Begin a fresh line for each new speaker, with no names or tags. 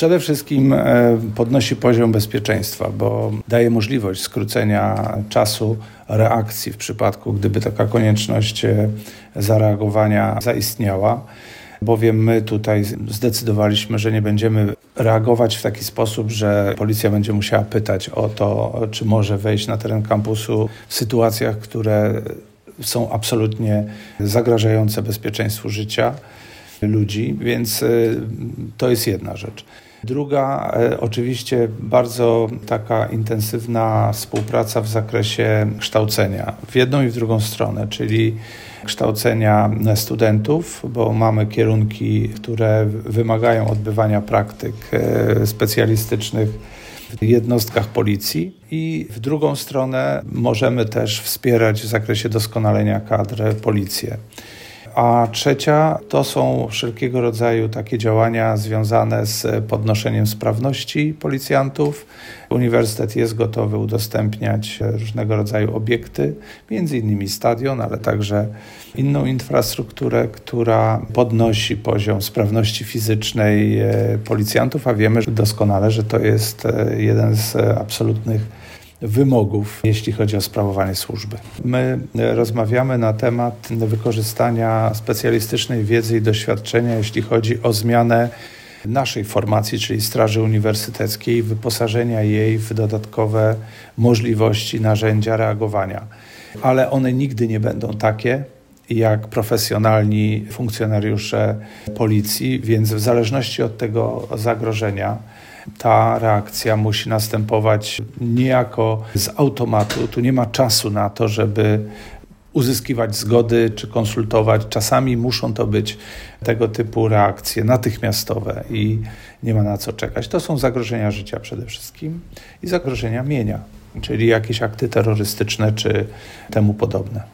Przede wszystkim podnosi poziom bezpieczeństwa, bo daje możliwość skrócenia czasu reakcji w przypadku, gdyby taka konieczność zareagowania zaistniała. Bowiem my tutaj zdecydowaliśmy, że nie będziemy reagować w taki sposób, że policja będzie musiała pytać o to, czy może wejść na teren kampusu w sytuacjach, które są absolutnie zagrażające bezpieczeństwu życia ludzi, więc to jest jedna rzecz. Druga, oczywiście bardzo taka intensywna współpraca w zakresie kształcenia w jedną i w drugą stronę, czyli kształcenia studentów, bo mamy kierunki, które wymagają odbywania praktyk specjalistycznych w jednostkach policji i w drugą stronę możemy też wspierać w zakresie doskonalenia kadr policję. A trzecia to są wszelkiego rodzaju takie działania związane z podnoszeniem sprawności policjantów. Uniwersytet jest gotowy udostępniać różnego rodzaju obiekty, między innymi stadion, ale także inną infrastrukturę, która podnosi poziom sprawności fizycznej policjantów, a wiemy doskonale, że to jest jeden z absolutnych wymogów, jeśli chodzi o sprawowanie służby. My rozmawiamy na temat wykorzystania specjalistycznej wiedzy i doświadczenia, jeśli chodzi o zmianę naszej formacji, czyli Straży Uniwersyteckiej, wyposażenia jej w dodatkowe możliwości, narzędzia reagowania. Ale one nigdy nie będą takie, jak profesjonalni funkcjonariusze policji, więc w zależności od tego zagrożenia ta reakcja musi następować niejako z automatu. Tu nie ma czasu na to, żeby uzyskiwać zgody czy konsultować. Czasami muszą to być tego typu reakcje natychmiastowe i nie ma na co czekać. To są zagrożenia życia przede wszystkim i zagrożenia mienia, czyli jakieś akty terrorystyczne czy temu podobne.